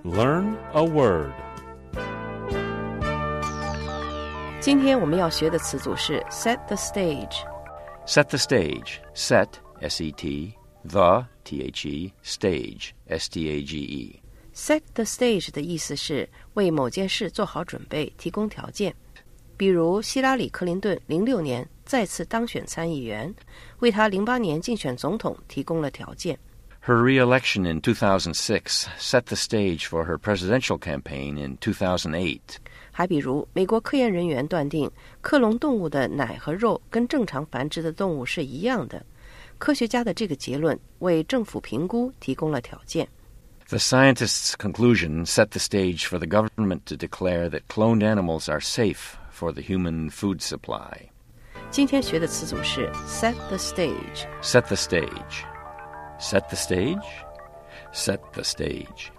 Learn a word. 今天我们要学的词组是 set the stage. Set the stage. Set, S-E-T, the, T-H-E, stage, S-T-A-G-E. Set the stage 的意思是为某件事做好准备，提供条件。比如希拉里·克林顿06年再次当选参议员，为他08年竞选总统提供了条件。 Her re-election in 2006 set the stage for her presidential campaign in 2008. 还比如美国科研人员断定克隆动物的奶和肉跟正常繁殖的动物是一样的，科学家的这个结论为政府评估提供了条件。 The scientists' conclusion set the stage for the government to declare that cloned animals are safe for the human food supply. 今天学的词组是 set the stage. Set the stage. Set the stage. Set the stage.